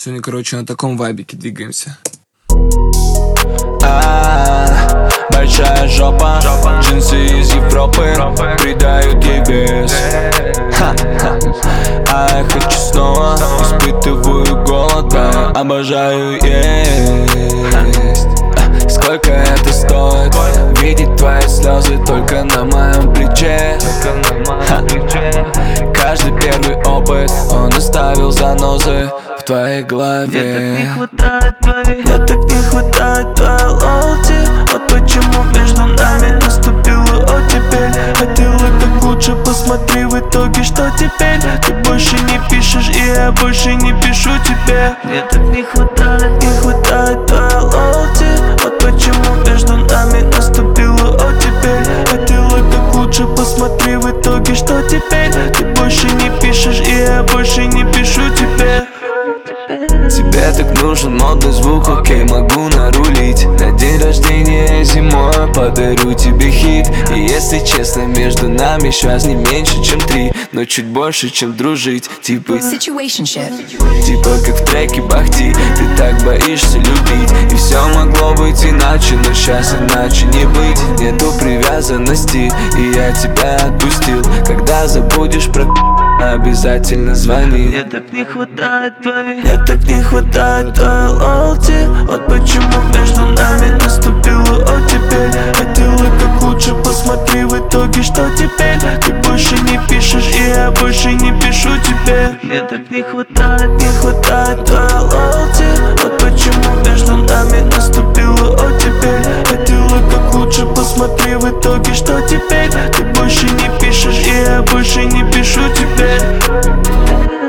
Сегодня, короче, на таком вайбике двигаемся. Большая жопа, джинсы из Европы придают ей вес. А я хочу снова, испытываю голод, да, обожаю есть. Сколько это стоит? Видеть твои слезы только на моем плече. Каждый первый опыт, он оставил занозы в твоей голове. Мне так не хватает твоей лоути. Вот почему между нами наступила оттепель. Хотела как лучше, посмотри в итоге, что теперь. Ты больше не пишешь, и я больше не пишу тебе. Мне так не хватает твоей лоути. Вот почему между нами наступила оттепель. Хотела как лучше, посмотри в итоге, что теперь. Ты больше не пишешь, и я больше не пишу тебе. Тебе так нужен модный звук, окей, могу нарулить. На день рождения зимой подарю тебе хит. И если честно, между нами сейчас не меньше, чем 3, но чуть больше, чем дружить. Типа как в треке Бахти. Ты так боишься любить, и все могло быть иначе, но сейчас иначе не быть. Нету привязанности, и я тебя отпустил. Когда забудешь про обязательно звони. Мне так не хватает твоей лоути. Вот почему между нами наступила оттепель. Хотела как лучше, посмотри в итоге, что теперь. Ты больше не пишешь, и я больше не пишу тебе. Мне так не хватает твоей лоути. Вот почему между нами наступила оттепель. Хотела как лучше, посмотри в итоге, что теперь. Ты больше не пишешь, и я больше не пишу тебе.